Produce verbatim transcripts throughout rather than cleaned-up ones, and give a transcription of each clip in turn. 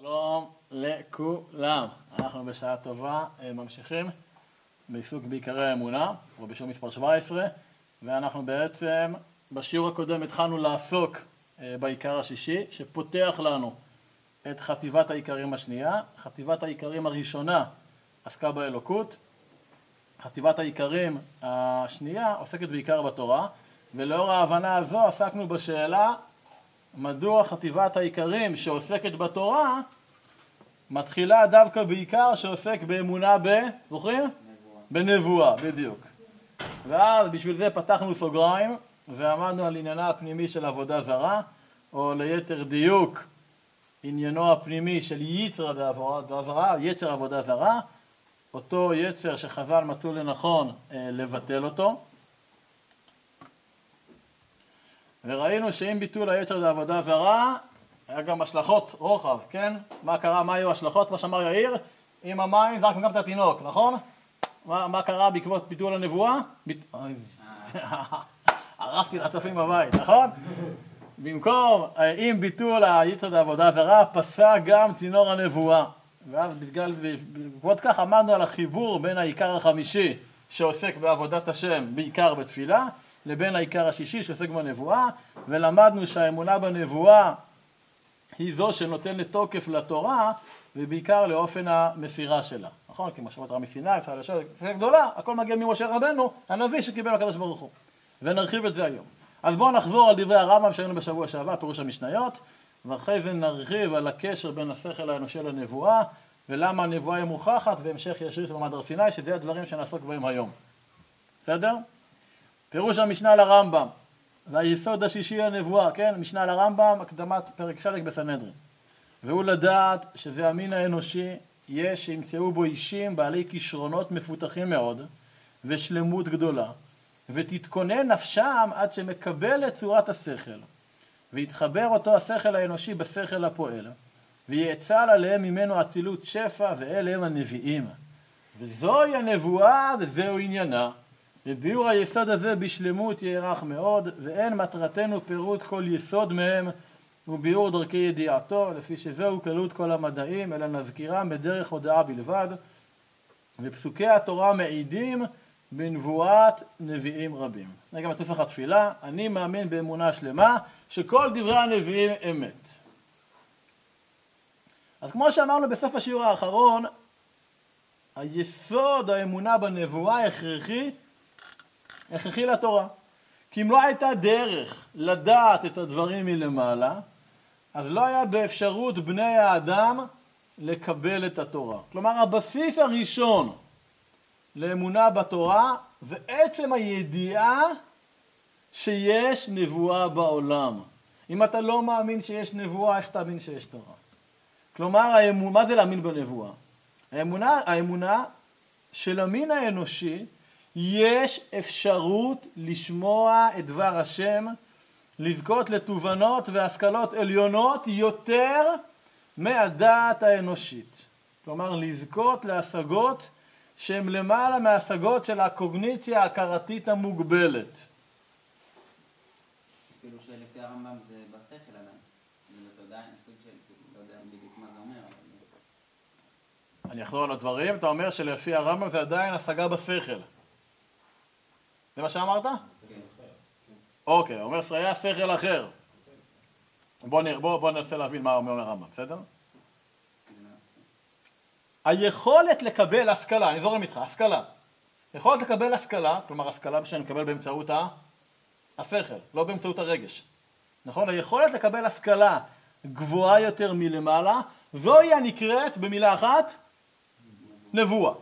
שלום לכולם, אנחנו בשעה טובה ממשיכים בעיסוק בעיקרי האמונה, או בשיעור מספר שבע עשרה, ואנחנו בעצם בשיעור הקודם התחלנו לעסוק בעיקר השישי, שפותח לנו את חטיבת העיקרים השנייה. חטיבת העיקרים הראשונה עסקה באלוקות, חטיבת העיקרים השנייה עוסקת בעיקר בתורה, ולאור ההבנה הזו עסקנו בשאלה מדוע חטיבת העיקרים שעוסקת בתורה מתחילה דווקא בעיקר שעוסק באמונה ב... זוכרים? נבואה. בנבואה, בדיוק. ואז בשביל זה פתחנו סוגריים ועמדנו על עניינה הפנימי של עבודה זרה, או ליתר דיוק עניינו הפנימי של יצר עבודה זרה, יצר עבודה זרה, אותו יצר שחז"ל מצאו לנכון אה, לבטל אותו. וראינו שאם ביטול היצר לעבודה זרה, היה גם השלכות רוחב, כן? מה קרה, מה היו השלכות? מה שאמר יאיר, עם המים זרקנו גם את התינוק, נכון? מה, מה קרה בעקבות ביטול הנבואה? ביט... הרסתי לצופים בבית, נכון? במקום, עם ביטול היצר לעבודה זרה, פסק גם צינור הנבואה. ואז בגלל, בעקבות כך עמדנו על החיבור בין העיקר החמישי שעוסק בעבודת השם, בעיקר בתפילה, לבין העיקר השישי שעוסק בנבואה, ולמדנו שהאמונה בנבואה היא זו שנותנת תוקף לתורה, ובעיקר לאופן המסירה שלה. נכון? כי משמעות רבי סיני, ישראל ישר, זה גדולה, הכל מגיע ממשה רבנו, הנביא שקיבל הקדוש ברוך הוא. ונרחיב את זה היום. אז בואו נחזור על דברי הרמב"ם שהיינו בשבוע שעבר, פירוש המשניות, ואחרי זה נרחיב על הקשר בין השכל האנושי לנבואה, ולמה הנבואה היא מוכחת, והמשך ישיר של מעמד הר סיני, שזה הדברים שנעסוק בהם היום. בסדר? פירוש המשנה לרמב"ם, והיסוד השישי הנבואה, כן? משנה לרמב"ם, הקדמת פרק חלק בסנהדרין. והוא לדעת שזה המין האנושי, יש שימצאו בו אישים בעלי כישרונות מפותחים מאוד, ושלמות גדולה, ותתכונן נפשם עד שמקבל את צורת השכל, ויתחבר אותו השכל האנושי בשכל הפועל, ויאצל עליהם ממנו אצילות שפע, ואלה הם הנביאים. וזוהי הנבואה וזהו עניינה. וביאור היסוד הזה בשלמות יערך מאוד, ואין מטרתנו פירוט כל יסוד מהם, וביאור דרכי ידיעתו, לפי שזהו כללות כל המדעים, אלא נזכירם בדרך הודעה בלבד, ופסוקי התורה מעידים בנבואת נביאים רבים. זה גם את נוסח התפילה, אני מאמין באמונה שלמה, שכל דברי הנביאים אמת. אז כמו שאמרנו בסוף השיעור האחרון, היסוד האמונה בנבואה הכרחי, הכרחי לתורה. כי אם לא הייתה דרך לדעת את הדברים מלמעלה, אז לא היה באפשרות בני האדם לקבל את התורה. כלומר, הבסיס הראשון לאמונה בתורה זה עצם הידיעה שיש נבואה בעולם. אם אתה לא מאמין שיש נבואה, איך תאמין שיש תורה? כלומר, מה זה להאמין בנבואה? האמונה, האמונה של המין האנושי, יש אפשרות לשמוע את דבר השם, לזכות לתובנות והשכלות עליונות יותר מהדעת האנושית. כלומר, לזכות להשגות שהן למעלה מהשגות של הקוגניציה ההכרתית המוגבלת. כאילו שלפי הרמב"ם זה בשכל עדיין. זה עדיין סוג של, לא יודע בדיוק מה זה אומר. אני אחזור על הדברים, אתה אומר שלפי הרמב"ם זה עדיין השגה בשכל. זה מה שאמרת? אוקיי, אומר שהיה שכל אחר. בוא ננסה להבין מה אומר הרמב"ם, בסדר? היכולת לקבל השכלה, אני זורם איתך, השכלה. יכולת לקבל השכלה, כלומר השכלה שאני מקבל באמצעות השכל, לא באמצעות הרגש. נכון? היכולת לקבל השכלה גבוהה יותר מלמעלה, זוהי הנקראת במילה אחת, נבואה.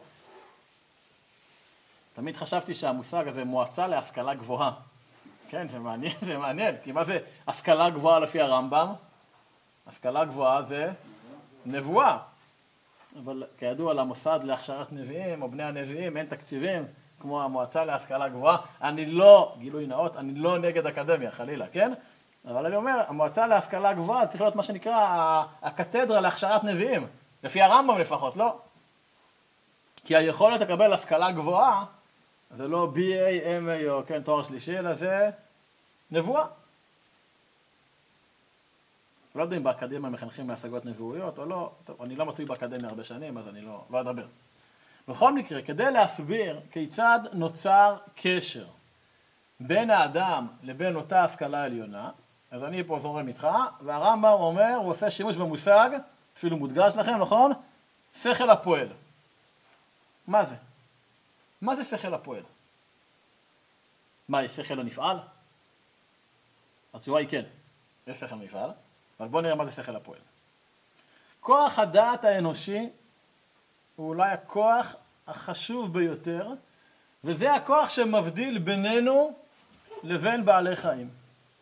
תמיד חשבתי שהמושג הזה מועצה להשכלה גבוהה. כן, זה מעניין, זה מעניין. כי מה זה השכלה גבוהה לפי הרמב"ם? השכלה גבוהה זה נבואה. אבל כידוע למוסד להכשרת נביאים, או בני הנביאים, אין תקציבים, כמו המועצה להשכלה גבוהה. אני לא, גילוי נאות, אני לא נגד אקדמיה, חלילה, כן? אבל אני אומר, המועצה להשכלה גבוהה צריך להיות מה שנקרא הקתדרה להכשרת נביאים. לפי הרמב"ם לפחות, לא. כי היכולת לקבל השכלה גבוהה, זה לא בי איי, אם איי או כן, תואר שלישי, אלא זה נבואה. לא יודע אם באקדמיה מחנכים להשגות נבואיות או לא, טוב, אני לא מצוי באקדמיה הרבה שנים, אז אני לא, לא אדבר. בכל מקרה, כדי להסביר כיצד נוצר קשר בין האדם לבין אותה השכלה עליונה, אז אני פה זורם איתך, והרמב"ם אומר, הוא עושה שימוש במושג, אפילו מודגש לכם, נכון? שכל הפועל. מה זה? מה זה שכל הפועל? מה, יש שכל הנפעל? התשובה היא כן, יש שכל הנפעל, אבל בואו נראה מה זה שכל הפועל. כוח הדעת האנושי הוא אולי הכוח החשוב ביותר, וזה הכוח שמבדיל בינינו לבין בעלי חיים.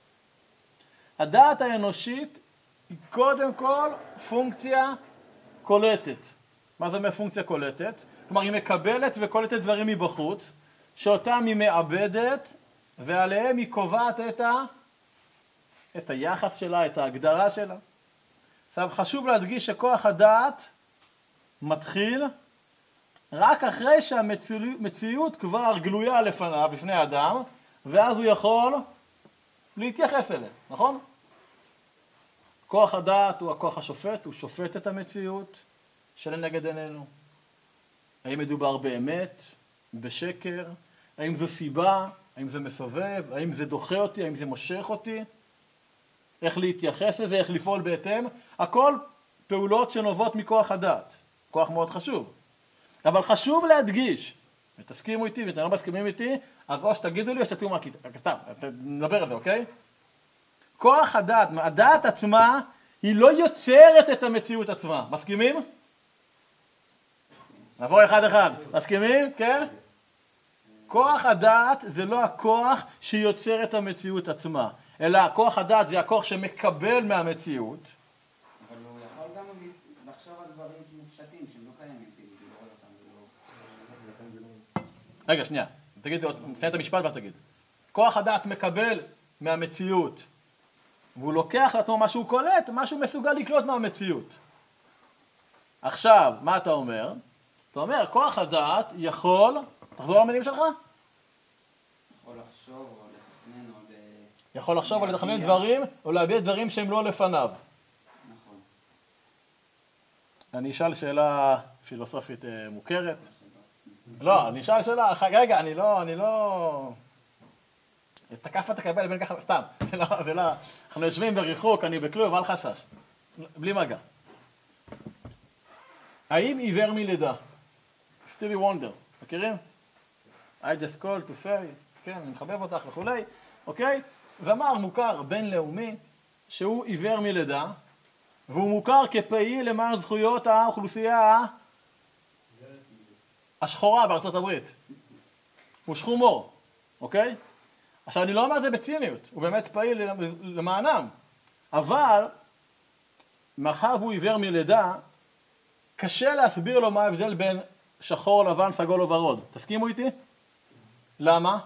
הדעת האנושית היא קודם כל פונקציה קולטת. מה זה אומר פונקציה קולטת? כלומר, היא מקבלת וקולטת דברים מבחוץ, שאותם היא מאבדת, ועליהם היא קובעת את, ה... את היחס שלה, את ההגדרה שלה. עכשיו, חשוב להדגיש שכוח הדעת מתחיל רק אחרי שהמציאות כבר גלויה לפניו, לפני האדם, ואז הוא יכול להתייחס אליה, נכון? כוח הדעת הוא הכוח השופט, הוא שופט את המציאות שלנגד עינינו. האם מדובר באמת, בשקר, האם זו סיבה, האם זה מסובב, האם זה דוחה אותי, האם זה מושך אותי, איך להתייחס לזה, איך לפעול בהתאם, הכל פעולות שנובעות מכוח הדעת, כוח מאוד חשוב. אבל חשוב להדגיש, ותסכימו איתי ואתם לא מסכימים איתי, אז או שתגידו לי או שתציעו מהכיתה, סתם, נדבר על זה, אוקיי? כוח הדעת, הדעת עצמה, היא לא יוצרת את המציאות עצמה, מסכימים? נעבור אחד אחד, מסכימים? כן? כוח הדעת זה לא הכוח שיוצר את המציאות עצמה, אלא כוח הדעת זה הכוח שמקבל מהמציאות. אבל הוא יכול גם לחשוב על דברים מופשטים, שהם לא קיימים, כאילו, לראות אותם, רגע, שנייה, תגיד, נסיים את המשפט ואז תגיד. כוח הדעת מקבל מהמציאות, והוא לוקח לעצמו מה שהוא קולט, מה שהוא מסוגל לקלוט מהמציאות. עכשיו, מה אתה אומר? זאת אומרת, כוח הדעת יכול, תחזור למילים שלך? יכול לחשוב או לתכנן או ל... יכול לחשוב או לתכנן דברים, או להביע דברים שהם לא לפניו. נכון. אני אשאל שאלה פילוסופית מוכרת. לא, אני אשאל שאלה, רגע, אני לא, אני לא... תקף ותקבל בין ככה, סתם, זה לא, אנחנו יושבים בריחוק, אני בכלוב, אל חשש, בלי מגע. האם עיוור מלידה? סטיבי וונדר, מכירים? I just call to say, כן, אני מחבב אותך וכולי, אוקיי? זמר מוכר בינלאומי שהוא עיוור מלידה, והוא מוכר כפעיל למען זכויות האוכלוסייה השחורה בארצות הברית. הוא שחומור, אוקיי? עכשיו, אני לא אומר את זה בציניות, הוא באמת פעיל למענם, אבל מאחר והוא עיוור מלידה, קשה להסביר לו מה ההבדל בין שחור, לבן, סגול או ורוד. תסכימו איתי? למה?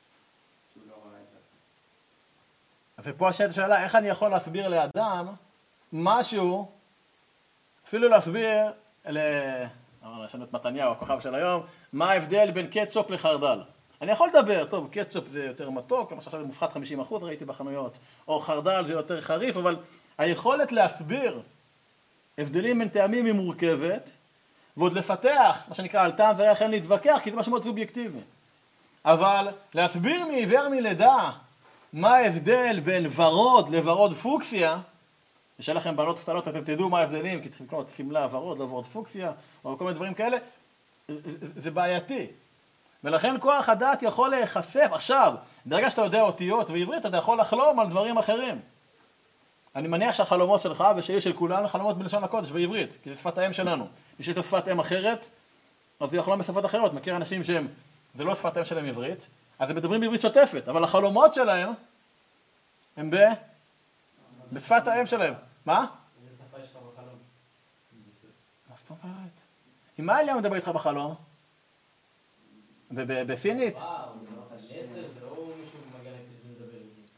ופה השאלה, איך אני יכול להסביר לאדם משהו, אפילו להסביר ל... יש לנו את מתניהו, הכוכב של היום, מה ההבדל בין קטשופ לחרדל. אני יכול לדבר, טוב, קטשופ זה יותר מתוק, למשל זה מופחת חמישים אחוז, ראיתי בחנויות, או חרדל זה יותר חריף, אבל היכולת להסביר הבדלים בין טעמים היא מורכבת, ועוד לפתח, מה שנקרא, על טעם וריח אין להתווכח, כי זה משהו מאוד סובייקטיבי. אבל להסביר מעיוור מלידה מה ההבדל בין ורוד לוורוד פוקסיה, יש לכם בנות קטנות, אתם תדעו מה ההבדלים, כי צריכים לקנות פמלה ורוד, לא ורוד פוקסיה, או כל מיני דברים כאלה, זה בעייתי. ולכן כוח הדעת יכול להיחשף. עכשיו, ברגע שאתה יודע אותיות ועברית, אתה יכול לחלום על דברים אחרים. אני מניח שהחלומות שלך ושלי של כולנו חלומות בלשון הקודש בעברית, כי זה שפת האם שלנו. מי שיש לו שפת אם אחרת, אז הוא יחלום בשפות אחרות. מכיר אנשים שהם, זה לא שפת אם שלהם עברית, אז הם מדברים בעברית שוטפת, אבל החלומות שלהם הם ב... בשפת האם שלהם. מה? איזה שפה יש לך בחלום? מה זאת אומרת? עם מה אליהו מדבר איתך בחלום? בסינית? וואו, זה לא עשר, זה לא מישהו מגיע לפי שמדבר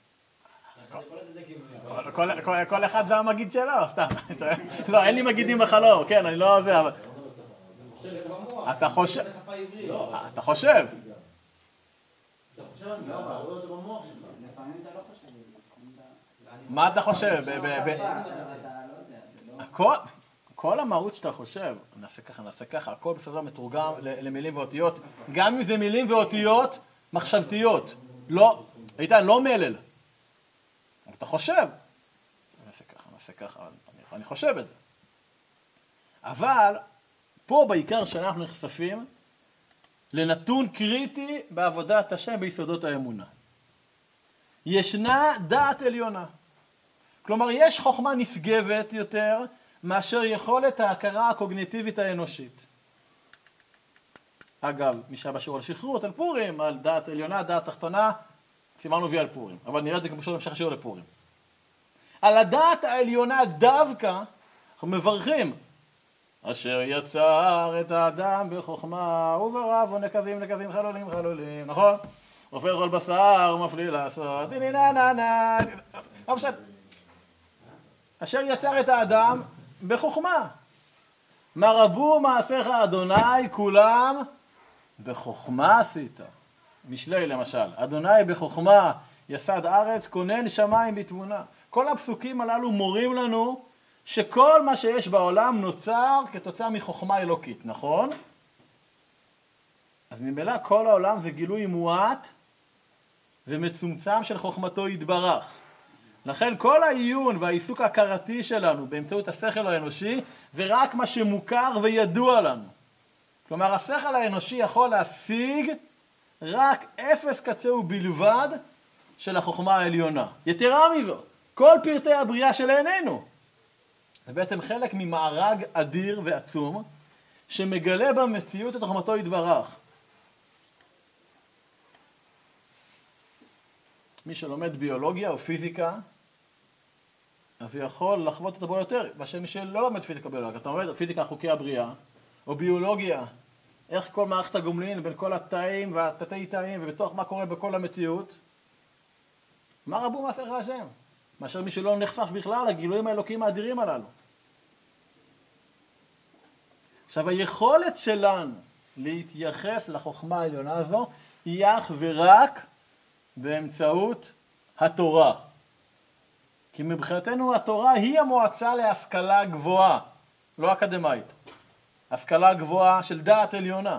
איתי. כל אחד והמגיד שלו, סתם. לא, אין לי מגידים בחלום, כן, אני לא זה, אבל... אתה חושב... אתה חושב. אתה חושב, אני לא, אתה רואה אותו במוח שלך. לפעמים אתה לא חושב. אני מה אתה חושב? ב- ב- ב- אתה לא יודע, זה לא... כל, כל המהות שאתה חושב, נעשה ככה, נעשה ככה, הכל בסדר מתורגם ל- למילים ואותיות, גם אם זה מילים ואותיות מחשבתיות, לא, איתן, לא מלל. אתה חושב, נעשה ככה, נעשה ככה, אני, אני חושב את זה. אבל פה בעיקר שאנחנו נחשפים לנתון קריטי בעבודת השם ביסודות האמונה. ישנה דעת עליונה. כלומר, יש חוכמה נשגבת יותר מאשר יכולת ההכרה הקוגניטיבית האנושית. אגב, מי שהיה בשיעור על שכרות, על פורים, על דעת עליונה, דעת תחתונה, סימנו וי על פורים. אבל נראה את זה כמו בהמשך השיעור לפורים. על הדעת העליונה דווקא, אנחנו מברכים. אשר יצר את האדם בחוכמה, וברב ונקבים נקבים חלולים חלולים, נכון? הופך כל בשר ומפליא לעשות, נה נה נה נה, לא משנה. אשר יצר את האדם בחוכמה. מה רבו מעשיך אדוני כולם בחוכמה עשית. משלי למשל, אדוני בחוכמה יסד ארץ, כונן שמיים בתבונה. כל הפסוקים הללו מורים לנו שכל מה שיש בעולם נוצר כתוצאה מחוכמה אלוקית, נכון? אז ממילא כל העולם זה גילוי מועט ומצומצם של חוכמתו יתברך. לכן כל העיון והעיסוק ההכרתי שלנו באמצעות השכל האנושי זה רק מה שמוכר וידוע לנו. כלומר, השכל האנושי יכול להשיג רק אפס קצהו בלבד של החוכמה העליונה. יתרה מזו, כל פרטי הבריאה שלעינינו. זה בעצם חלק ממארג אדיר ועצום שמגלה במציאות את חוכמתו יתברך. מי שלומד ביולוגיה או פיזיקה, אז הוא יכול לחוות אותו בו יותר, בשם מי שלא לומד פיזיקה ביולוגיה. אתה לומד פיזיקה חוקי הבריאה, או ביולוגיה, איך כל מערכת הגומלין בין כל התאים והתתי תאים, ובתוך מה קורה בכל המציאות. מה רבו מעשיך השם? מאשר מי שלא נחשף בכלל לגילויים האלוקיים האדירים הללו. עכשיו, היכולת שלנו להתייחס לחוכמה העליונה הזו היא אך ורק באמצעות התורה. כי מבחינתנו התורה היא המועצה להשכלה גבוהה, לא אקדמית. השכלה גבוהה של דעת עליונה.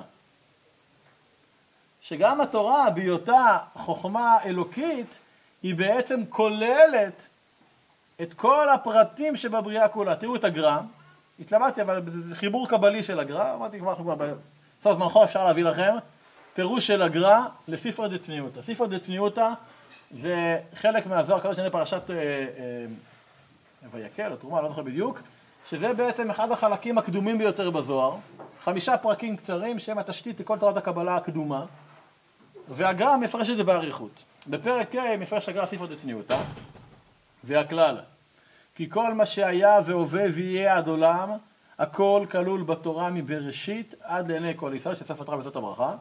שגם התורה בהיותה חוכמה אלוקית היא בעצם כוללת את כל הפרטים שבבריאה כולה. תראו את הגר"א, התלבטתי, אבל זה חיבור קבלי של הגר"א, אמרתי כבר, אנחנו כבר בסוף זמנכו אפשר להביא לכם, פירוש של הגר"א לספרא דצניעותא. ספרא דצניעותא זה חלק מהזוהר, כזה שאני פרשת אה, אה, ויקל, או תרומה, לא זוכר בדיוק, שזה בעצם אחד החלקים הקדומים ביותר בזוהר, חמישה פרקים קצרים שהם התשתית לכל תורת הקבלה הקדומה, והגר"א מפרש את זה באריכות. בפרק ה' מפרש הגר"א ספרא דצניעותא, והכלל, כי כל מה שהיה והווה ויהיה עד עולם, הכל כלול בתורה מבראשית עד לעיני כל ישראל, שספר תורה וזאת הברכה.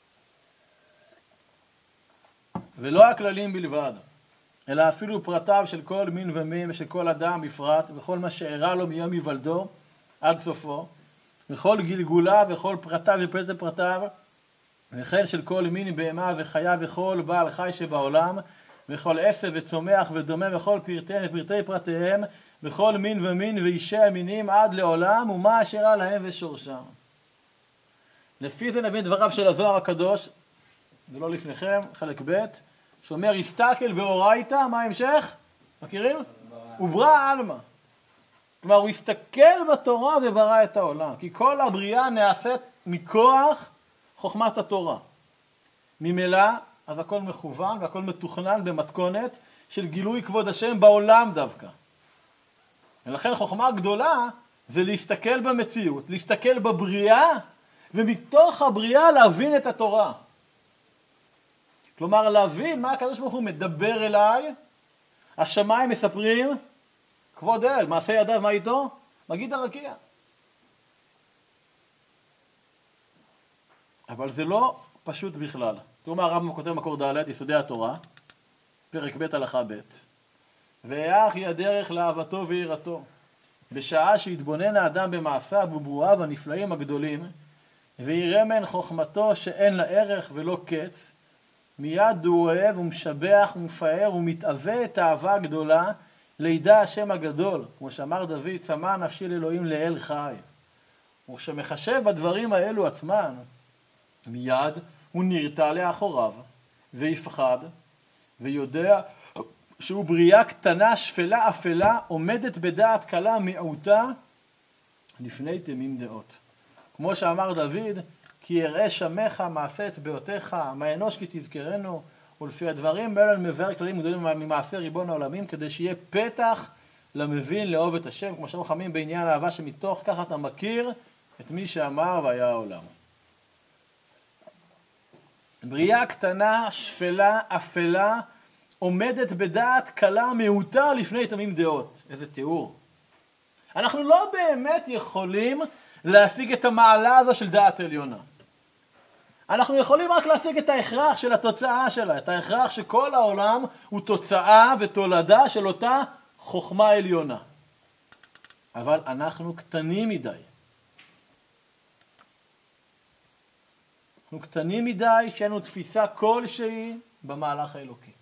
ולא הכללים בלבד, אלא אפילו פרטיו של כל מין ומין ושל כל אדם בפרט, וכל מה שאירע לו מיום היוולדו עד סופו, וכל גלגוליו וכל פרטיו ופרטי פרטיו, וכן של כל מין בהמה וחיה וכל בעל חי שבעולם, וכל עשב וצומח ודומה וכל פרטיהם ופרטי פרטיהם, וכל מין ומין ואישי המינים עד לעולם, ומה אשר על להם ושורשם. לפי זה נבין דבריו של הזוהר הקדוש, זה לא לפניכם, חלק ב', שאומר, הסתכל באורייתא, מה ההמשך? מכירים? הוא ברא עלמא. כלומר, הוא הסתכל בתורה וברא את העולם, כי כל הבריאה נעשית מכוח חוכמת התורה. ממילא, אז הכל מכוון והכל מתוכנן במתכונת של גילוי כבוד השם בעולם דווקא. ולכן חוכמה גדולה זה להסתכל במציאות, להסתכל בבריאה, ומתוך הבריאה להבין את התורה. כלומר, להבין מה הקדוש ברוך הוא מדבר אליי, השמיים מספרים, כבוד אל, מעשה ידיו מה איתו? מגיד הרקיע. אבל זה לא פשוט בכלל. תראו מה הרמב"ם כותב מקור ד', יסודי התורה, פרק ב' הלכה ב', ואך היא הדרך לאהבתו ויראתו, בשעה שהתבונן האדם במעשיו וברואיו הנפלאים הגדולים, ויראה מן חוכמתו שאין לה ערך ולא קץ, מיד הוא אוהב ומשבח ומפאר ומתאווה את האהבה הגדולה לידע השם הגדול, כמו שאמר דוד, צמא נפשי לאלוהים לאל חי. וכשמחשב בדברים האלו עצמן, מיד הוא נרתע לאחוריו, ויפחד, ויודע שהוא בריאה קטנה, שפלה, אפלה, עומדת בדעת קלה מיעוטה, לפני תמים דעות. כמו שאמר דוד, כי יראה שמך, מעשה אצבעותיך, מה אנוש כי תזכרנו, ולפי הדברים האלה אני מבאר כללים גדולים ממעשה ריבון העולמים, כדי שיהיה פתח למבין לאהוב את השם, כמו שאנחנו חכמים בעניין האהבה, שמתוך כך אתה מכיר את מי שאמר והיה העולם. בריאה קטנה, שפלה, אפלה, עומדת בדעת קלה מיעוטה לפני תמים דעות. איזה תיאור. אנחנו לא באמת יכולים להשיג את המעלה הזו של דעת עליונה. אנחנו יכולים רק להשיג את ההכרח של התוצאה שלה, את ההכרח שכל העולם הוא תוצאה ותולדה של אותה חוכמה עליונה. אבל אנחנו קטנים מדי. אנחנו קטנים מדי שאין לנו תפיסה כלשהי במהלך האלוקי.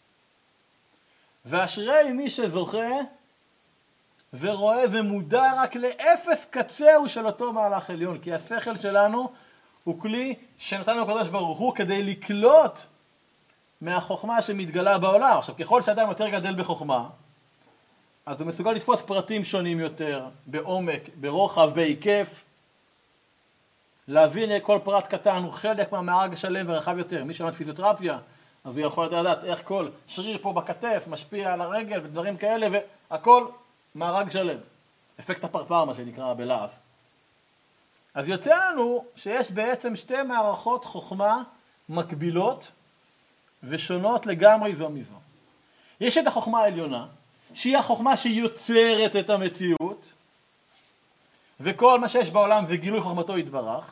ואשרי מי שזוכה ורואה ומודע רק לאפס קצהו של אותו מהלך עליון, כי השכל שלנו הוא כלי שנתן לו הקדוש ברוך הוא כדי לקלוט מהחוכמה שמתגלה בעולם. עכשיו, ככל שאדם יותר גדל בחוכמה, אז הוא מסוגל לתפוס פרטים שונים יותר, בעומק, ברוחב, בהיקף, להבין כל פרט קטן הוא חלק מהמארג השלם ורחב יותר. מי שלמד פיזיותרפיה, אז הוא יכול לדעת איך כל שריר פה בכתף משפיע על הרגל ודברים כאלה, והכל מארג שלם. אפקט הפרפר, מה שנקרא בלעז. אז יוצא לנו שיש בעצם שתי מערכות חוכמה מקבילות ושונות לגמרי זו מזו. יש את החוכמה העליונה, שהיא החוכמה שיוצרת את המציאות, וכל מה שיש בעולם זה גילוי חוכמתו יתברך,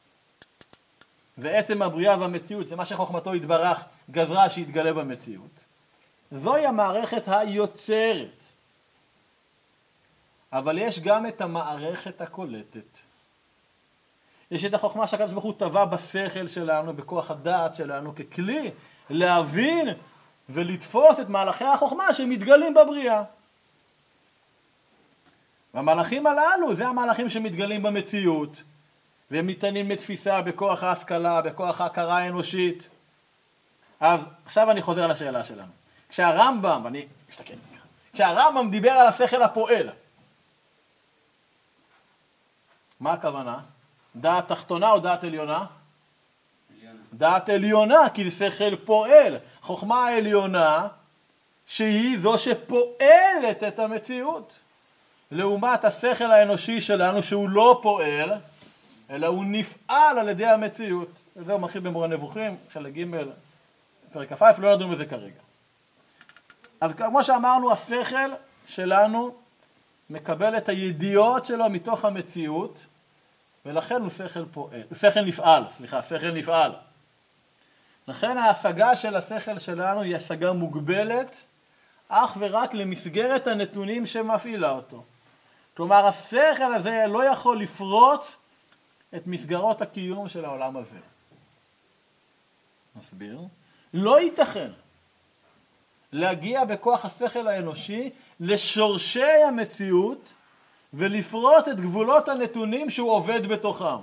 ועצם הבריאה והמציאות זה מה שחוכמתו יתברך גזרה שיתגלה במציאות. זוהי המערכת היוצרת. אבל יש גם את המערכת הקולטת. יש את החוכמה שהקדוש ברוך הוא טבע בשכל שלנו, בכוח הדעת שלנו, ככלי להבין ולתפוס את מהלכי החוכמה שמתגלים בבריאה. והמהלכים הללו זה המהלכים שמתגלים במציאות, והם ניתנים לתפיסה בכוח ההשכלה, בכוח ההכרה האנושית. אז עכשיו אני חוזר לשאלה שלנו. כשהרמב"ם, ואני מסתכל, כשהרמב"ם דיבר על השכל הפועל, מה הכוונה? דעת תחתונה או דעת עליונה? עליונה. דעת עליונה, כי זה שכל פועל. חוכמה העליונה, שהיא זו שפועלת את המציאות. לעומת השכל האנושי שלנו, שהוא לא פועל, אלא הוא נפעל על ידי המציאות. וזה הוא מתחיל במורה נבוכים, חלק ג' פרק כ"א, לא נדון בזה כרגע. אז כמו שאמרנו, השכל שלנו מקבל את הידיעות שלו מתוך המציאות, ולכן הוא שכל פועל, שכל נפעל, סליחה, שכל נפעל. לכן ההשגה של השכל שלנו היא השגה מוגבלת, אך ורק למסגרת הנתונים שמפעילה אותו. כלומר, השכל הזה לא יכול לפרוץ את מסגרות הקיום של העולם הזה. נסביר. לא ייתכן להגיע בכוח השכל האנושי לשורשי המציאות ולפרוץ את גבולות הנתונים שהוא עובד בתוכם.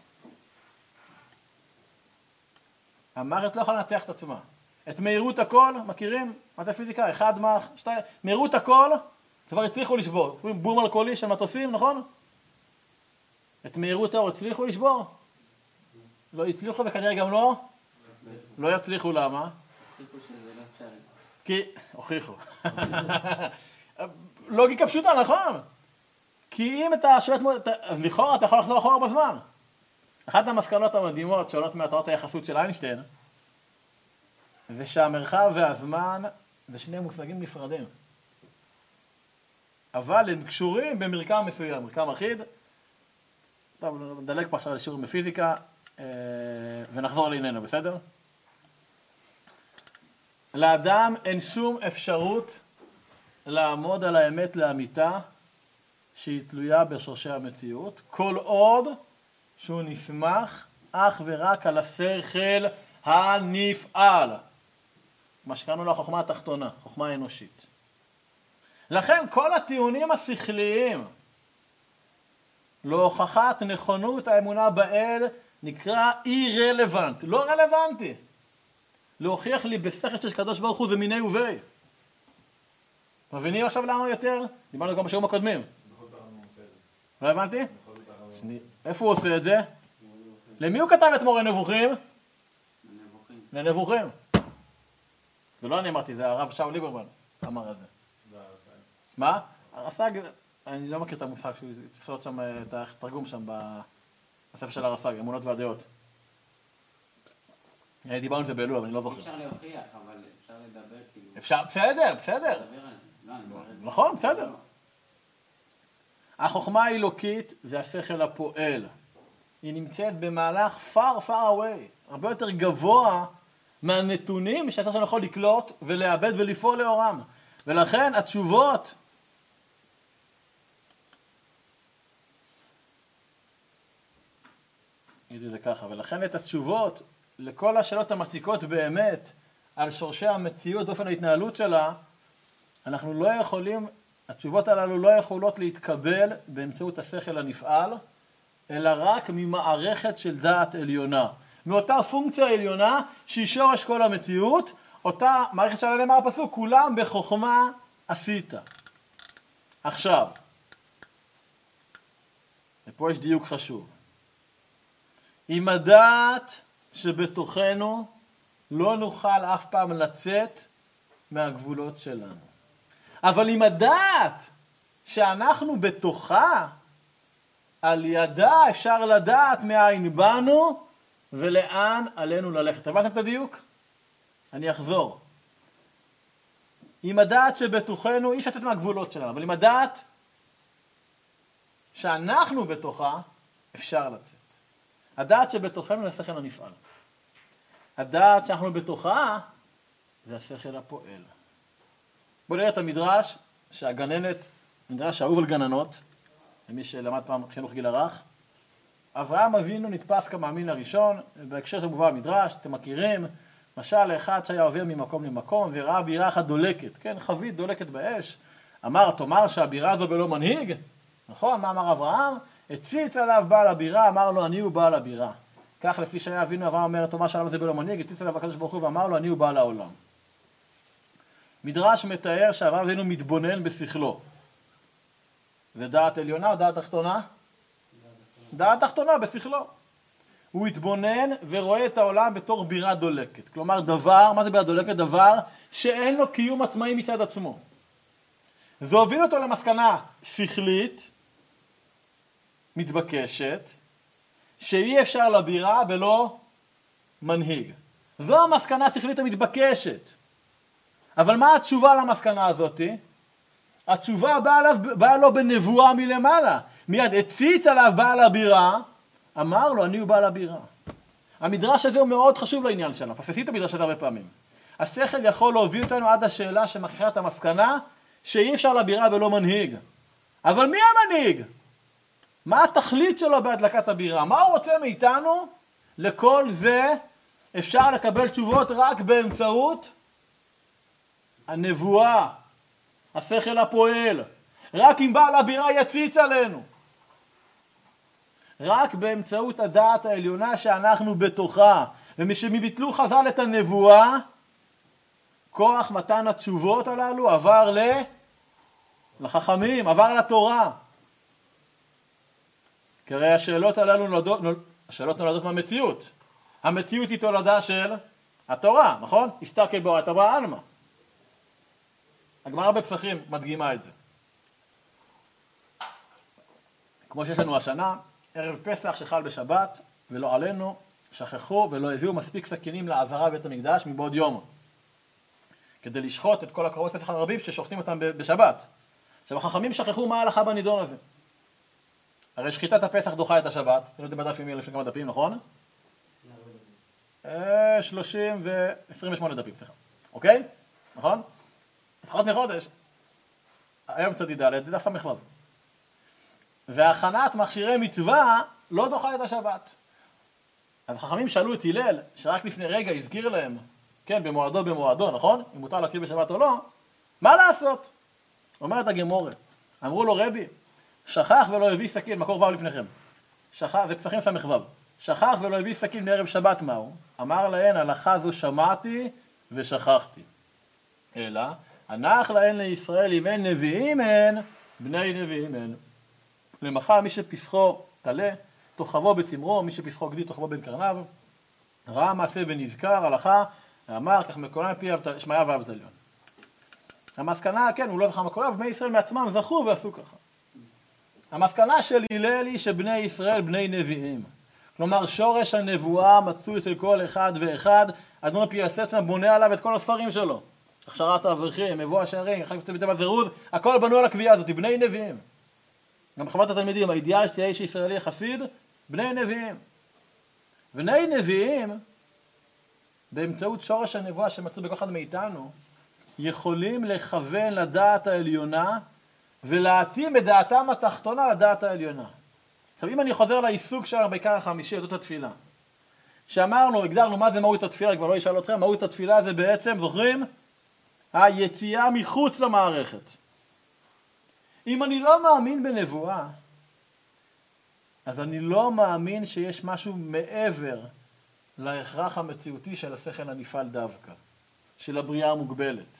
המערכת לא יכולה לנצח את עצמה. את מהירות הכל, מכירים? מתי פיזיקה? אחד מח, שתיים, מהירות הכל, כבר הצליחו לשבור. בום אלכוהולי של מטוסים, נכון? את מהירות האור הצליחו לשבור? לא הצליחו וכנראה גם לא? לא יצליחו, למה? הוכיחו שזה לא אפשרי. כי, הוכיחו. לוגיקה פשוטה, נכון? כי אם אתה שואל, אז לכאורה אתה יכול לחזור אחורה בזמן. אחת המסקנות המדהימות שעולות מהתורת היחסות של איינשטיין, זה שהמרחב והזמן זה שני מושגים נפרדים. אבל הם קשורים במרקם מסוים, מרקם אחיד. טוב, נדלג פה עכשיו לשיעור בפיזיקה, ונחזור לענייננו, בסדר? לאדם אין שום אפשרות לעמוד על האמת לאמיתה שהיא תלויה בשורשי המציאות, כל עוד שהוא נסמך אך ורק על השכל הנפעל. מה שקראנו לו החוכמה התחתונה, חוכמה האנושית. לכן כל הטיעונים השכליים להוכחת נכונות האמונה באל נקרא אי-רלוונט, לא רלוונטי. להוכיח לי בשכל שיש קדוש ברוך הוא זה מיני ובי. מבינים עכשיו למה יותר? דיברנו גם בשיעורים הקודמים. לא הבנתי? איפה הוא עושה את זה? למי הוא כתב את מורה נבוכים? לנבוכים. לנבוכים. זה לא אני אמרתי, זה הרב שאול ליברמן אמר את זה. מה? הרס"ג, אני לא מכיר את המושג, צריך לשאול שם את התרגום שם בספר של הרס"ג, אמונות והדעות. דיברנו על זה באלול, אבל אני לא זוכר. אפשר להוכיח, אבל אפשר לדבר כאילו... אפשר, בסדר, בסדר. לדבר על זה. לא, אני אומר את זה. נכון, בסדר. החוכמה האלוקית זה השכל הפועל. היא נמצאת במהלך far far away, הרבה יותר גבוה מהנתונים שהשכל שלנו יכול לקלוט ולאבד ולפעול לאורם. ולכן התשובות נגיד את זה ככה, ולכן את התשובות לכל השאלות המציקות באמת על שורשי המציאות באופן ההתנהלות שלה, אנחנו לא יכולים, התשובות הללו לא יכולות להתקבל באמצעות השכל הנפעל, אלא רק ממערכת של דעת עליונה. מאותה פונקציה עליונה שהיא שורש כל המציאות, אותה מערכת שלה נאמר הפסוק, כולם בחוכמה עשית. עכשיו, ופה יש דיוק חשוב. עם הדעת שבתוכנו לא נוכל אף פעם לצאת מהגבולות שלנו. אבל עם הדעת שאנחנו בתוכה, על ידה אפשר לדעת מאין באנו ולאן עלינו ללכת. הבנתם את הדיוק? אני אחזור. עם הדעת שבתוכנו, אי אפשר לצאת מהגבולות שלנו, אבל עם הדעת שאנחנו בתוכה, אפשר לצאת. הדעת שבתוכנו זה השכל הנפעל. הדעת שאנחנו בתוכה, זה השכל הפועל. בואו נראה את המדרש שהגננת, מדרש אהוב על גננות, למי שלמד פעם חינוך גיל הרך. אברהם אבינו נתפס כמאמין הראשון, בהקשר שמובא המדרש, אתם מכירים, משל לאחד שהיה עובר ממקום למקום וראה בירה אחת דולקת, כן, חבית דולקת באש, אמר, תאמר שהבירה הזו בלא מנהיג, נכון, מה אמר אברהם? הציץ עליו בעל הבירה, אמר לו, אני הוא בעל הבירה. כך לפי שהיה אבינו, אברהם אומר, תאמר שהעולם הזה בלא מנהיג, הציץ עליו הקדוש ברוך הוא ואמר לו, אני הוא בעל העולם. מדרש מתאר שאברהם אבינו מתבונן בשכלו. זה דעת עליונה או דעת תחתונה? דעת תחתונה בשכלו. הוא התבונן ורואה את העולם בתור בירה דולקת. כלומר, דבר, מה זה בירה דולקת? דבר שאין לו קיום עצמאי מצד עצמו. זה הוביל אותו למסקנה שכלית, מתבקשת, שאי אפשר לבירה ולא מנהיג. זו המסקנה השכלית המתבקשת. אבל מה התשובה למסקנה הזאת? התשובה באה, עליו, באה לו בנבואה מלמעלה. מיד הציץ עליו בעל הבירה, אמר לו, אני הוא בעל הבירה. המדרש הזה הוא מאוד חשוב לעניין שלנו. פספסים את המדרש הזה הרבה פעמים. השכל יכול להוביל אותנו עד השאלה שמכריחה את המסקנה, שאי אפשר לבירה ולא מנהיג. אבל מי המנהיג? מה התכלית שלו בהדלקת הבירה? מה הוא רוצה מאיתנו? לכל זה אפשר לקבל תשובות רק באמצעות הנבואה, השכל הפועל. רק אם בעל הבירה יציץ עלינו. רק באמצעות הדעת העליונה שאנחנו בתוכה. ומשביטלו חז"ל את הנבואה, כוח מתן התשובות הללו עבר ל... לחכמים, עבר לתורה. כי הרי השאלות הללו נולדות, השאלות נולדות מהמציאות. המציאות היא תולדה של התורה, נכון? הסתכל בו התורה עלמא. הגמרא בפסחים מדגימה את זה. כמו שיש לנו השנה, ערב פסח שחל בשבת, ולא עלינו, שכחו ולא הביאו מספיק סכינים לעזרה בית המקדש מבעוד יום. כדי לשחוט את כל הקרבות פסח הרבים ששוחטים אותם בשבת. עכשיו החכמים שכחו מה ההלכה בנידון הזה. הרי שחיטת הפסח דוחה את השבת, אני לא יודע בדף ימי לפני כמה דפים, נכון? שלושים ו-עשרים ושמונה דפים, סליחה. אוקיי? נכון? פחות מחודש. היום צדי ד' זה דף סמ"ו. והכנת מכשירי מצווה לא דוחה את השבת. אז החכמים שאלו את הלל, שרק לפני רגע הזכיר להם, כן, במועדו במועדו, נכון? אם מותר להקריב בשבת או לא, מה לעשות? אומרת הגמורה, אמרו לו רבי, שכח ולא הביא סכין, מקור ו' לפניכם. שכח, זה פסחים סמ"ו. שכח ולא הביא סכין מערב שבת מהו? אמר להן, הלכה זו שמעתי ושכחתי. אלא, הנח להן לישראל, אם אין נביאים הן, בני נביאים הן. למחר מי שפסחו תלה, תוכבו בצמרו, מי שפסחו גדי תוכבו בין קרניו, ראה מעשה ונזכר, הלכה, אמר, כך מקורן פי שמעיה ואבטליון. המסקנה, כן, הוא לא זכר מקורן, בני ישראל מעצמם זכו ועשו ככה. המסקנה של הלל היא שבני ישראל בני נביאים. כלומר, שורש הנבואה מצוי אצל כל אחד ואחד, אדמו"ר פיאסצנה בונה עליו את כל הספרים שלו. הכשרת האברכים, מבוא השערים, אחר כך בטבע זירוז, הכל בנו על הקביעה הזאת, בני נביאים. גם בחוות התלמידים, האידיאל שתהיה איש ישראלי חסיד, בני נביאים. בני נביאים, באמצעות שורש הנבואה שמצוי בכל אחד מאיתנו, יכולים לכוון לדעת העליונה, ולהתאים את דעתם התחתונה לדעת העליונה. עכשיו, אם אני חוזר לעיסוק שלנו בעיקר החמישי, זאת התפילה. שאמרנו, הגדרנו מה זה מהות התפילה, כבר לא אשאל אתכם, מהות התפילה זה בעצם, זוכרים? היציאה מחוץ למערכת. אם אני לא מאמין בנבואה, אז אני לא מאמין שיש משהו מעבר להכרח המציאותי של השכל הנפעל דווקא, של הבריאה המוגבלת.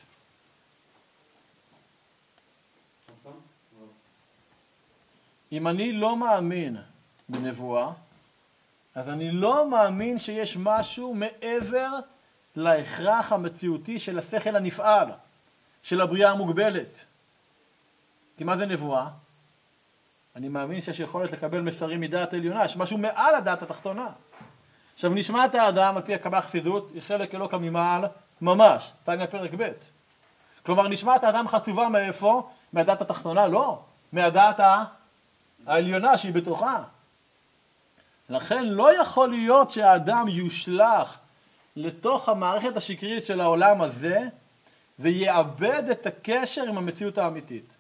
אם אני לא מאמין בנבואה, אז אני לא מאמין שיש משהו מעבר להכרח המציאותי של השכל הנפעל, של הבריאה המוגבלת. כי מה זה נבואה? אני מאמין שיש יכולת לקבל מסרים מדעת עליונה, יש משהו מעל הדעת התחתונה. עכשיו נשמעת האדם על פי הקבלה חסידות, היא חלק אלוקא ממעל ממש, תניא פרק ב'. כלומר נשמעת האדם חצובה מאיפה? מהדעת התחתונה? לא, מהדעת העליונה שהיא בתוכה. לכן לא יכול להיות שהאדם יושלך לתוך המערכת השקרית של העולם הזה, ויאבד את הקשר עם המציאות האמיתית.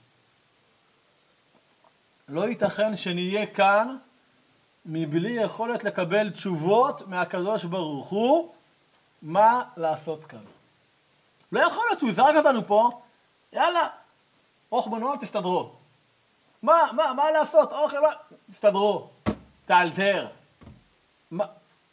לא ייתכן שנהיה כאן מבלי יכולת לקבל תשובות מהקדוש ברוך הוא מה לעשות כאן. לא יכול להיות, הוא זרק אותנו פה, יאללה, אוך בנועל תסתדרו. מה, מה, מה לעשות? אוכל, מה? תסתדרו, תאלתר. מה?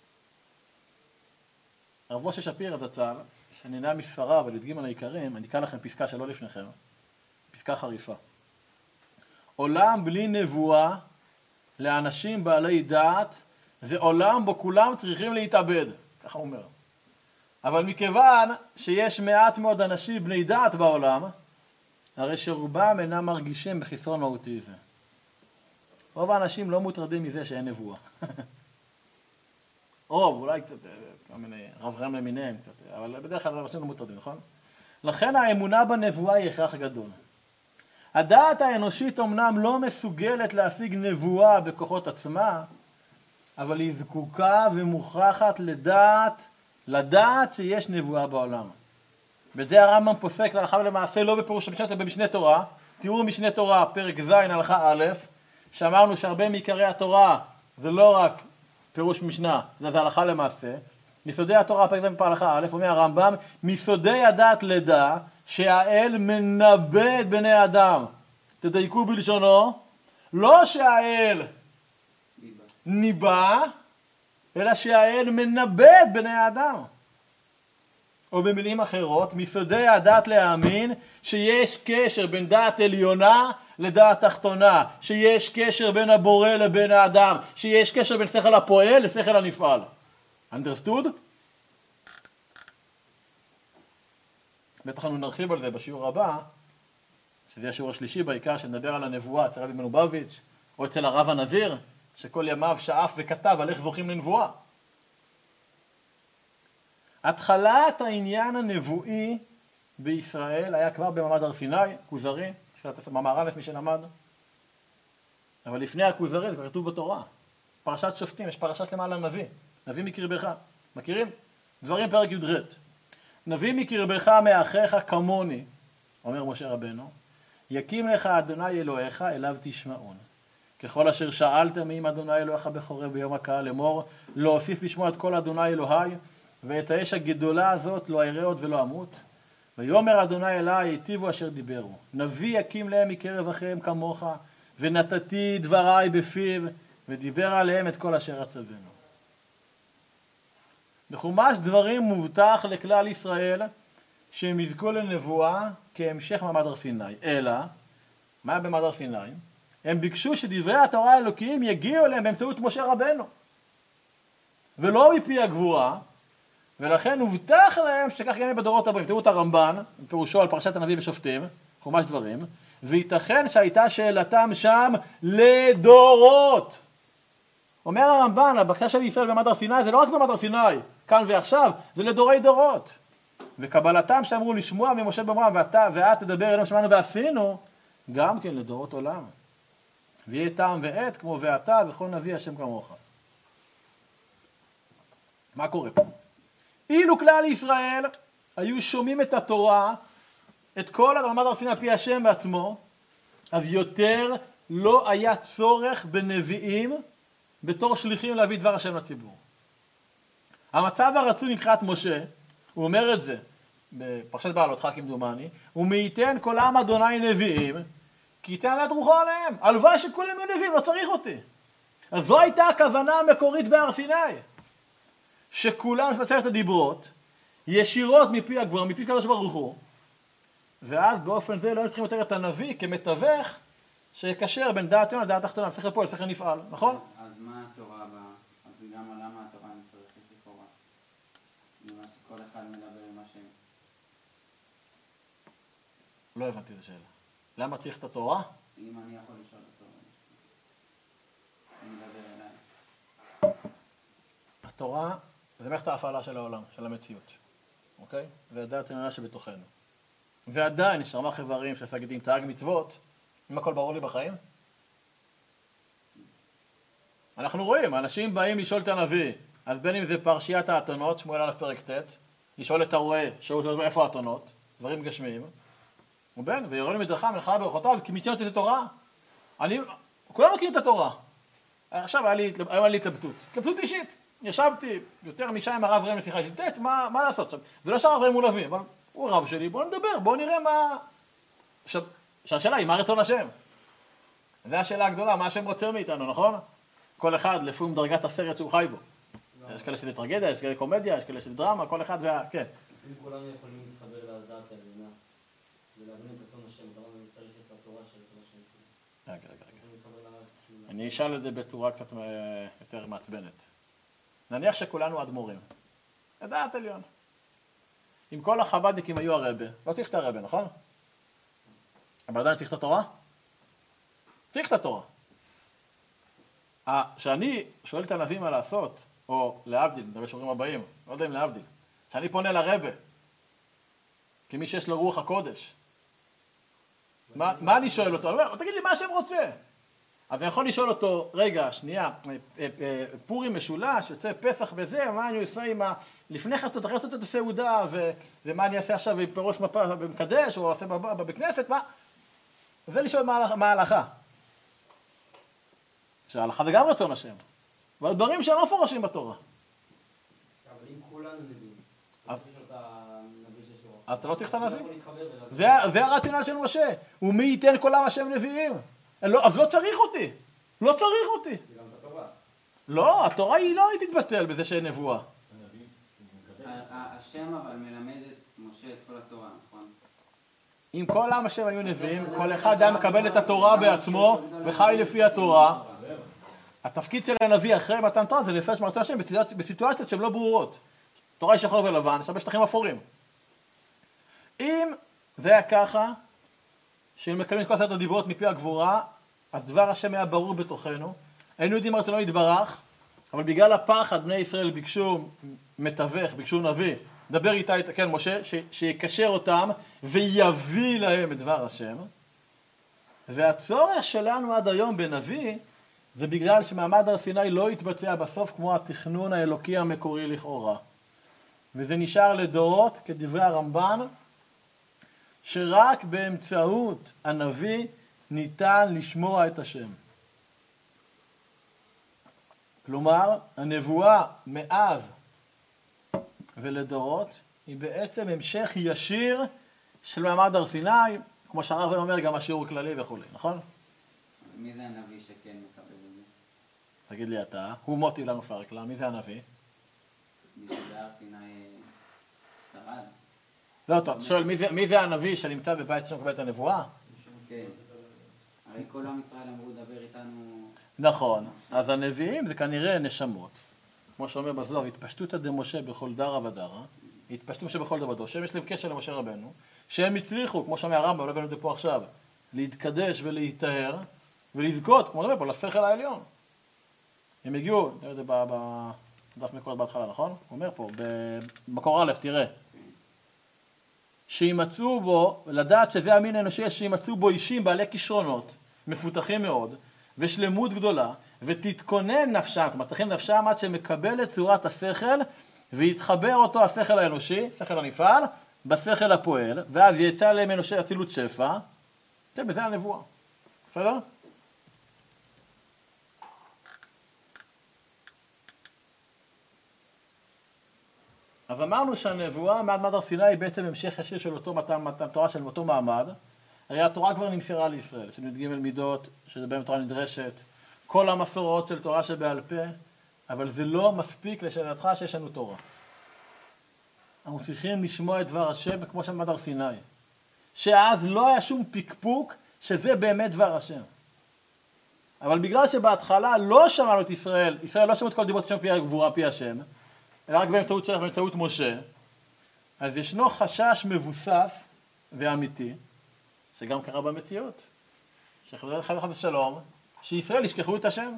הרב משה שפירא זצ"ל, שנהנה מספריו על י"ג העיקרים, אני אקרא לכם פסקה שלא לפניכם, פסקה חריפה. עולם בלי נבואה לאנשים בעלי דעת, זה עולם בו כולם צריכים להתאבד, ככה הוא אומר. אבל מכיוון שיש מעט מאוד אנשים בני דעת בעולם, הרי שרובם אינם מרגישים בחסרון מהותי זה. רוב האנשים לא מוטרדים מזה שאין נבואה. רוב, אולי קצת, כל מיני רברם למיניהם קצת, אבל בדרך כלל אנשים לא מוטרדים, נכון? לכן האמונה בנבואה היא הכרח גדול. הדעת האנושית אומנם לא מסוגלת להשיג נבואה בכוחות עצמה, אבל היא זקוקה ומוכרחת לדעת, לדעת שיש נבואה בעולם. בזה הרמב"ם פוסק להלכה ולמעשה לא בפירוש המשנה, אלא במשנה תורה. תיאור משנה תורה, פרק ז' הלכה א', שאמרנו שהרבה מעיקרי התורה זה לא רק פירוש משנה, אלא זה הלכה למעשה. מיסודי התורה, פרק ז' הלכה א', אומר הרמב"ם, מיסודי הדעת לדע שהאל מנבא את בני האדם. תדייקו בלשונו, לא שהאל ניבא, אלא שהאל מנבא את בני האדם. או במילים אחרות, מיסודי הדעת להאמין שיש קשר בין דעת עליונה לדעת תחתונה, שיש קשר בין הבורא לבין האדם, שיש קשר בין שכל הפועל לשכל הנפעל. understood? בטח אנחנו נרחיב על זה בשיעור הבא, שזה השיעור השלישי בעיקר, שנדבר על הנבואה אצל רבי מלובביץ' או אצל הרב הנזיר, שכל ימיו שאף וכתב על איך זוכים לנבואה. התחלת העניין הנבואי בישראל היה כבר במעמד הר סיני, כוזרי, מאמר א' מי שלמד. אבל לפני הכוזרי, זה כבר כתוב בתורה. פרשת שופטים, יש פרשה שלמה על הנביא, נביא מקרבך. מכירים? דברים פרק י"ח. נביא מקרבך מאחיך כמוני, אומר משה רבנו, יקים לך אדוני אלוהיך, אליו תשמעון. ככל אשר שאלתם אם אדוני אלוהיך בחורב ביום הקהל לאמור, להוסיף לשמוע את כל אדוני אלוהי, ואת האש הגדולה הזאת לא אראה עוד ולא אמות. ויאמר אדוני אלי, היטיבו אשר דיברו. נביא יקים להם מקרב אחיהם כמוך, ונתתי דבריי בפיו, ודיבר עליהם את כל אשר אצווינו. בחומש דברים מובטח לכלל ישראל, שהם יזכו לנבואה כהמשך מעמד הר סיני. אלא, מה היה במעמד הר סיני? הם ביקשו שדברי התורה האלוקיים יגיעו אליהם באמצעות משה רבנו, ולא מפי הגבורה, ולכן הובטח להם שכך יהיה בדורות הבאים. תראו את הרמב"ן, פירושו על פרשת הנביא ושופטים, חומש דברים, וייתכן שהייתה שאלתם שם לדורות. אומר הרמב"ן, הבקשה של ישראל במעמד הר סיני זה לא רק במעמד הר סיני, כאן ועכשיו, זה לדורי דורות. וקבלתם שאמרו לשמוע ממשה באומרם, ואתה ואת תדבר אלינו שמענו ועשינו, גם כן לדורות עולם. ויהיה טעם ועת כמו ואתה וכל נביא השם כמוך. מה קורה פה? אילו כלל ישראל היו שומעים את התורה, את כל המעמד הר סיני פי השם בעצמו, אז יותר לא היה צורך בנביאים בתור שליחים להביא דבר השם לציבור. המצב הרצוי מבחינת משה, הוא אומר את זה בפרשת בעלותך כמדומני, ומייתן כל עם אדוני נביאים, כי ייתן עדת רוחו עליהם. הלוואי שכולם יהיו נביאים, לא צריך אותי. אז זו הייתה הכוונה המקורית בהר סיני, שכולם שמסרת הדיברות, ישירות מפי הגבורה, מפי קדוש ברוך הוא, ואז באופן זה לא צריכים יותר את הנביא כמתווך, שיקשר בין דעת יונה לדעת תחתונה, שכל פועל, שכל נפעל, נכון? אז מה התורה בה? אז גם למה התורה נצטרכת לכאורה? ממה שכל אחד מדבר עם השם. לא הבנתי את השאלה. למה צריך את התורה? אם אני יכול לשאול אותו, אני מדבר אליי. התורה זה מערכת ההפעלה של העולם, של המציאות, אוקיי? והדעת עליונה שבתוכנו. ועדיין יש רמ"ח איברים שעשה גידים תרי"ג מצוות, אם הכל ברור לי בחיים. אנחנו רואים, אנשים באים לשאול את הנביא, אז בין אם זה פרשיית האתונות, שמואל א' פרק ט', לשאול את הרועה, שאול איפה האתונות, דברים גשמיים, ובין, ויורה לי מדרכה מלאכה ברכותיו, כי מציינות איזה תורה. אני, כולם מכירים את התורה. עכשיו היה לי, היום היה לי התלבטות, התלבטות אישית. ישבתי יותר משעה עם הרב ראם לשיחה אישית, תת, מה, מה לעשות עכשיו? זה לא שהרב ראם הוא נביא, אבל הוא רב שלי, בואו נדבר, בואו נראה מה... עכשיו, השאלה היא, מה רצון השם? זו השאלה הגדולה, מה השם רוצה מאיתנו, נכון? כל אחד לפי דרגת הסרט שהוא חי בו. יש כאלה שזה טרגדיה, יש כאלה קומדיה, יש כאלה שזה דרמה, כל אחד וה... כן. אם כולנו יכולים להתחבר לדעת העליונה, ולהבין את רצון השם, למה אני צריך את התורה של רצון השם? רגע, רגע, רגע. אני אשאל את זה בצורה קצת יותר מעצבנת. נניח שכולנו אדמו"רים. לדעת עליון. אם כל החב"דניקים היו הרבה, לא צריך את הרבה, נכון? אבל עדיין צריך את התורה? צריך את התורה. כשאני שואל את הנביא מה לעשות, או להבדיל, מדבר שורים הבאים, לא יודע אם להבדיל, כשאני פונה לרבה, כמי שיש לו רוח הקודש, מה, מה אני שואל אותו? אני אומר, תגיד לי מה השם רוצה. אז אני יכול לשאול אותו, רגע, שנייה, פורים משולש, יוצא פסח בזה, מה אני עושה עם ה... לפני חצות, אחרי חצות את הסעודה, ו... ומה אני אעשה עכשיו בראש מפה במקדש, או אעשה בכנסת, מה? זה לשאול מה ההלכה. שההלכה זה גם רצון השם. אבל דברים שהם לא מפורשים בתורה. אבל אם כולנו נביאים, אז יש לו את הנביא שיש לו. אז אתה לא צריך את הנביא? זה הרציונל של משה. ומי ייתן כל עם השם נביאים? אז לא צריך אותי. לא צריך אותי. זה גם את התורה. לא, התורה היא לא תתבטל בזה שאין נבואה. השם אבל מלמד את משה את כל התורה, נכון? אם כל עם השם היו נביאים, כל אחד היה מקבל את התורה בעצמו וחי לפי התורה. התפקיד של הנביא אחרי מתן תורה זה לפרש מרצון השם בסיטואציות שהן לא ברורות. תורה היא שחור ולבן, יש הרבה שטחים אפורים. אם זה היה ככה, שאם מקבלים את כל עשרת הדיברות מפי הגבורה, אז דבר השם היה ברור בתוכנו. היינו יודעים מה רצונו יתברך, אבל בגלל הפחד בני ישראל ביקשו מתווך, ביקשו נביא, דבר איתה, כן, משה, ש, שיקשר אותם ויביא להם את דבר השם. והצורך שלנו עד היום בנביא, זה בגלל שמעמד הר סיני לא התבצע בסוף כמו התכנון האלוקי המקורי לכאורה. וזה נשאר לדורות, כדברי הרמב"ן, שרק באמצעות הנביא ניתן לשמוע את השם. כלומר, הנבואה מאז ולדורות היא בעצם המשך ישיר של מעמד הר סיני, כמו שהרב אומר, גם השיעור כללי וכו', נכון? אז מי זה הנביא שכן מקבל את זה? תגיד לי אתה, הוא מוטי לנו פרקלה, מי זה הנביא? מי שבהר סיני שרד? לא, אתה שואל, מי זה, מי זה הנביא שנמצא בבית שם מקבל את הנבואה? כן. הרי כל עם ישראל אמרו דבר איתנו... נכון, אז הנביאים זה כנראה נשמות. כמו שאומר בזוהר, התפשטותא דמשה בכל דרא ודרא, התפשטות שבכל דבר דור, שהם יש להם קשר למשה רבנו, שהם הצליחו, כמו שאומר הרמב"ם, לא הבאנו את זה פה עכשיו, להתקדש ולהיטהר ולזכות, כמו שאומר פה, לשכל העליון. הם הגיעו, נראה את זה בדף מקורות בהתחלה, נכון? הוא אומר פה, במקור א', תראה. שימצאו בו, לדעת שזה המין האנושי, שימצאו בו אישים בעלי כישרונות, מפותחים מאוד, ושלמות גדולה, ותתכונן נפשם, כלומר תכין נפשם עד שמקבל את צורת השכל, ויתחבר אותו השכל האנושי, שכל הנפעל, בשכל הפועל, ואז יצא להם אנושי אצילות שפע, כן, בזה הנבואה. בסדר? אז אמרנו שהנבואה מעמד הר סיני היא בעצם המשך ישיר של אותו מתן, מתן תורה של אותו מעמד. הרי התורה כבר נמסרה לישראל, של י"ג מידות, שזה בהם תורה נדרשת, כל המסורות של תורה שבעל פה, אבל זה לא מספיק לשאלתך שיש לנו תורה. אנחנו צריכים לשמוע את דבר השם כמו שמעמד הר סיני. שאז לא היה שום פקפוק שזה באמת דבר השם. אבל בגלל שבהתחלה לא שמענו את ישראל, ישראל לא שמעו את כל דיבות השם פי הגבורה פי השם, אלא רק באמצעות שלך, באמצעות משה, אז ישנו חשש מבוסס ואמיתי, שגם קרה במציאות, שחזר חד וחד ושלום, שישראל ישכחו את השם.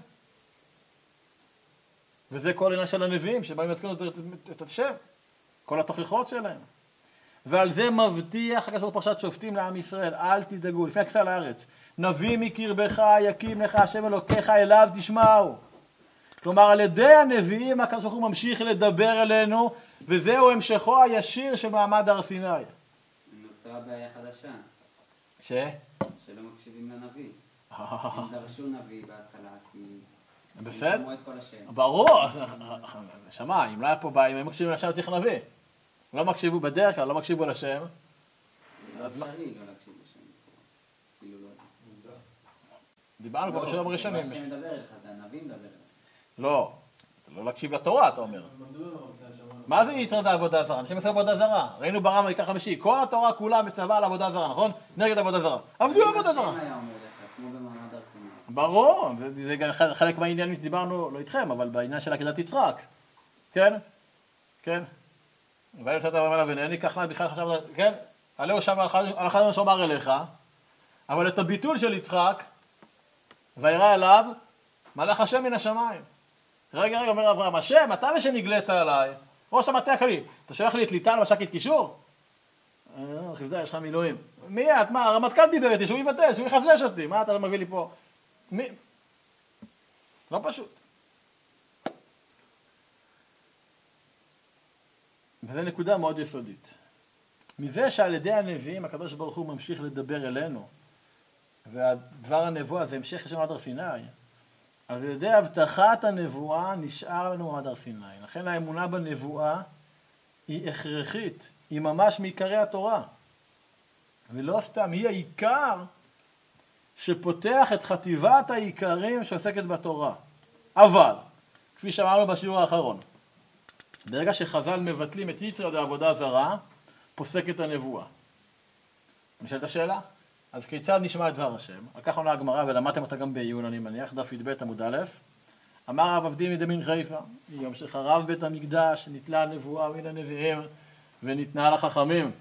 וזה כל עניין של הנביאים, שבאים להזכיר את השם, כל התוכחות שלהם. ועל זה מבטיח הקדוש ברוך הוא בפרשת שופטים לעם ישראל, אל תדאגו, לפני הכניסה לארץ, נביא מקרבך יקים לך השם אלוקיך אליו תשמעו. כלומר, על ידי הנביאים הקדוש ברוך הוא ממשיך לדבר אלינו, וזהו המשכו הישיר של מעמד הר סיני. נוצרה בעיה חדשה. ש? שלא מקשיבים לנביא. הם דרשו נביא בהתחלה, כי... בסדר? הם שמעו את כל השם. ברור, שמע, אם לא היה פה בעיה, אם הם מקשיבים לשם צריך נביא. לא מקשיבו בדרך כלל, לא מקשיבו לשם. זה לא אפשרי לא להקשיב לשם. כאילו לא... דיברנו כבר בשלום הראשונים. מה שמדבר אליך, זה הנביא מדבר אליך. לא, אתה לא להקשיב לתורה, אתה אומר. מה זה יצרת העבודה זרה? אנשים עושים עבודה זרה. ראינו ברמה עיקר חמישי, כל התורה כולה מצווה על עבודה זרה, נכון? נגד עבודה זרה. עבדו עבודה זרה. השם היה אומר לך, כמו במעמד הר סיני. ברור, זה גם חלק מהעניין שדיברנו, לא איתכם, אבל בעניין של עקדת יצחק. כן? כן? ואני יצאת ואומר ונהני ככה בכלל חשב, כן? עליהו שם על אחד מה שאומר אליך, אבל את הביטול של יצחק, וירא אליו, מלאך השם מן השמיים. רגע, רגע, אומר אברהם, השם, אתה זה שנגלית עליי, ראש המטה הכללי, אתה שולח לי את ליטל מש"קית קישור? אה, חסדה, יש לך מילואים. מי את? מה, הרמטכ"ל דיבר איתי, שהוא יבטל, שהוא יחזלש אותי, מה אתה מביא לי פה? מי? לא פשוט. וזו נקודה מאוד יסודית. מזה שעל ידי הנביאים הקדוש ברוך הוא ממשיך לדבר אלינו, והדבר הנבואה זה המשך של מעמד הר סיני, על ידי הבטחת הנבואה נשאר לנו מעמד הר סיני. לכן האמונה בנבואה היא הכרחית, היא ממש מעיקרי התורה. ולא סתם, היא העיקר שפותח את חטיבת העיקרים שעוסקת בתורה. אבל, כפי שאמרנו בשיעור האחרון, ברגע שחז"ל מבטלים את יצר העבודה זרה, פוסקת הנבואה. נשאלת השאלה? אז כיצד נשמע את דבר השם? על כך עונה הגמרא, ולמדתם אותה גם בעיון, אני מניח, דף י"ב עמוד א', אמר רב עבדים מדמין חיפה, יום שחרב בית המקדש, נתלה הנבואה מן הנביאים, וניתנה לחכמים.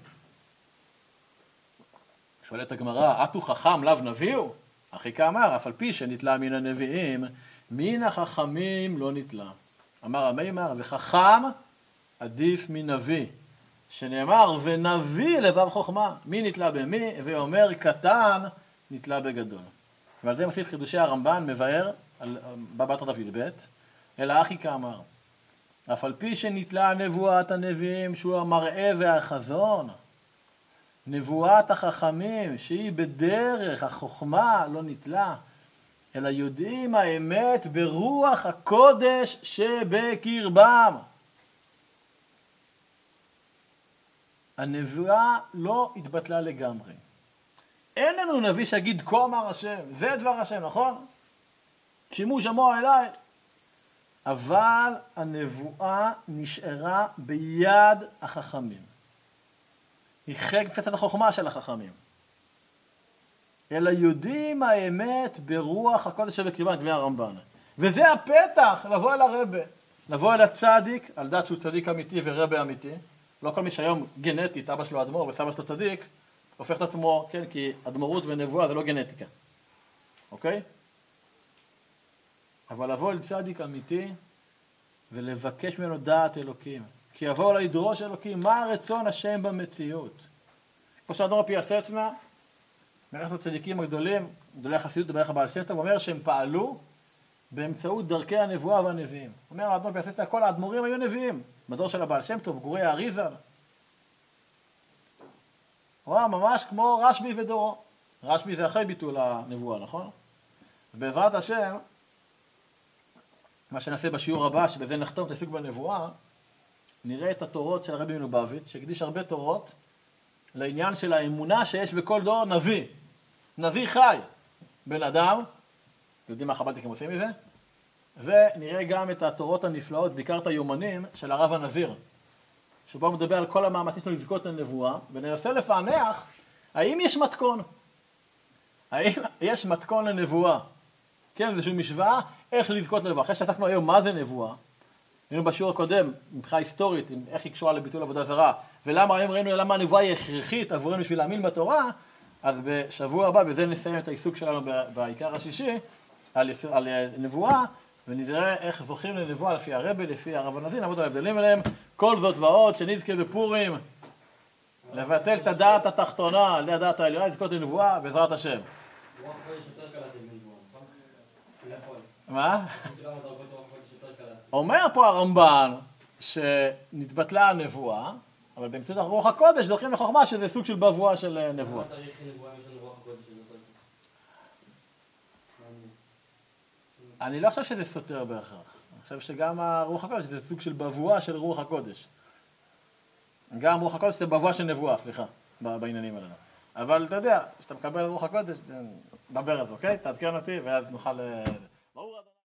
שואלת הגמרא, אתו חכם לאו נביאו? אחי כאמר, אף על פי שנתלה מן הנביאים, מן החכמים לא נתלה. אמר המימר, וחכם עדיף מנביא. שנאמר, ונביא לבב חוכמה. מי נתלה במי? ואומר, קטן נתלה בגדול. ועל זה מוסיף חידושי הרמב"ן, מבאר, בבת דף י"ב, אלא אחי כאמר. אף על פי שנתלה נבואת הנביאים, שהוא המראה והחזון, נבואת החכמים, שהיא בדרך החוכמה, לא נתלה, אלא יודעים האמת ברוח הקודש שבקרבם. הנבואה לא התבטלה לגמרי. אין לנו נביא שיגיד כה אמר השם, זה דבר השם, נכון? שימו שמוע אליי. אבל הנבואה נשארה ביד החכמים. היא חלק תפיסת החוכמה של החכמים. אלא יודעים האמת ברוח הקודש שבקרבם, דברי הרמב"ן. וזה הפתח לבוא אל הרבה, לבוא אל הצדיק, על דעת שהוא צדיק אמיתי ורבה אמיתי. לא כל מי שהיום גנטית, אבא שלו אדמו"ר וסבא שלו צדיק, הופך את עצמו, כן, כי אדמו"רות ונבואה זה לא גנטיקה. אוקיי? אבל לבוא אל צדיק אמיתי ולבקש ממנו דעת אלוקים. כי יבואו לה לדרוש אלוקים, מה רצון השם במציאות? כמו שאדמו"ר פיאסצנה, מרכז הצדיקים הגדולים, גדולי החסידות, דברך הבעל שם טוב, אומר שהם פעלו באמצעות דרכי הנבואה והנביאים. אומר האדמו"ר פיאסצנה, כל האדמו"רים היו נביאים. בדור של הבעל שם טוב, גורי האריזה. רואה, ממש כמו רשב"י ודורו. רשב"י זה אחרי ביטול הנבואה, נכון? בעזרת השם, מה שנעשה בשיעור הבא, שבזה נחתום את העיסוק בנבואה, נראה את התורות של הרבי מלובביץ', שהקדיש הרבה תורות לעניין של האמונה שיש בכל דור נביא. נביא חי. בן אדם, אתם יודעים מה חב"דניקים עושים מזה? ונראה גם את התורות הנפלאות, בעיקר את היומנים של הרב הנזיר, שבו הוא מדבר על כל המאמצים שלו לזכות לנבואה, וננסה לפענח האם יש מתכון. האם יש מתכון לנבואה? כן, איזושהי משוואה, איך לזכות לנבואה. אחרי שעסקנו היום מה זה נבואה, היינו בשיעור הקודם, מבחינה היסטורית, איך היא קשורה לביטול עבודה זרה, ולמה היום ראינו למה הנבואה היא הכרחית עבורנו בשביל להאמין בתורה, אז בשבוע הבא, בזה נסיים את העיסוק שלנו בעיקר השישי, על, על נבואה, ונראה איך זוכים לנבואה לפי הרבי, לפי הרב הנזיר, נעבוד על ההבדלים אליהם, כל זאת ועוד, שנזכה בפורים, לבטל את הדעת התחתונה, על ידי הדעת העליונה, לזכות לנבואה, בעזרת השם. רוח הקודש יותר קלה זה בנבואה, נכון? הוא יכול. מה? יש למה דרגות רוח הקודש יותר קלה. אומר פה הרמב"ן שנתבטלה הנבואה, אבל באמצעות רוח הקודש זוכים לחוכמה שזה סוג של בבואה של נבואה. למה צריך נבואה אם יש לנו רוח הקודש שזה יותר קלה? אני לא חושב שזה סותר בהכרח. אני חושב שגם הרוח הקודש זה סוג של בבואה של רוח הקודש. גם רוח הקודש זה בבואה של נבואה, סליחה, בעניינים האלה. אבל אתה יודע, כשאתה מקבל רוח הקודש, דבר על זה, אוקיי? תעדכן אותי ואז נוכל...